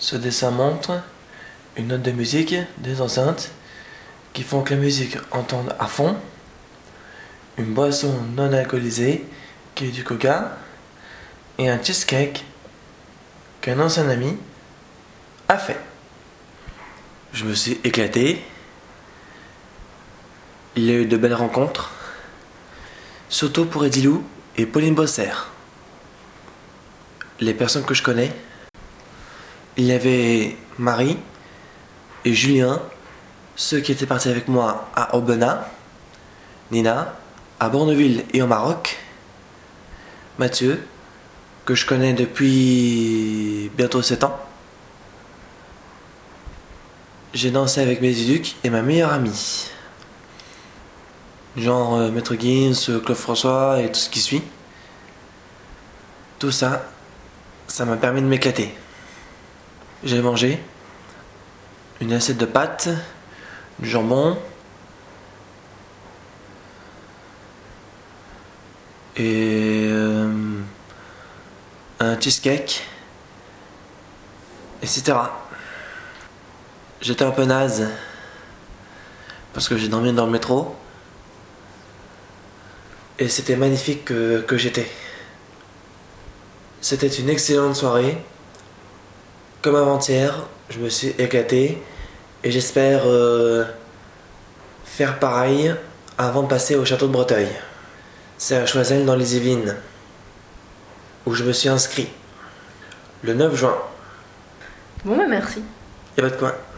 Ce dessin montre une note de musique, des enceintes qui font que la musique entende à fond, une boisson non alcoolisée qui est du coca et un cheesecake qu'un ancien ami a fait. Je me suis éclaté. Il y a eu de belles rencontres, surtout pour Edilou et Pauline Bosser. Les personnes que je connais, il y avait Marie et Julien, ceux qui étaient partis avec moi à Aubenas, Nina, à Bourneville et au Maroc, Mathieu, que je connais depuis bientôt 7 ans. J'ai dansé avec mes éducs et ma meilleure amie. Genre Maître Gims, Claude François et tout ce qui suit. Tout ça, ça m'a permis de m'éclater. J'ai mangé une assiette de pâtes, du jambon et un cheesecake, etc. J'étais un peu naze parce que j'ai dormi dans le métro et c'était magnifique que j'étais. C'était une excellente soirée. Comme avant-hier, je me suis éclaté et j'espère faire pareil avant de passer au château de Breteuil. C'est à Choiseul dans les Yvelines où je me suis inscrit le 9 juin. Bon bah merci. Y'a pas de quoi.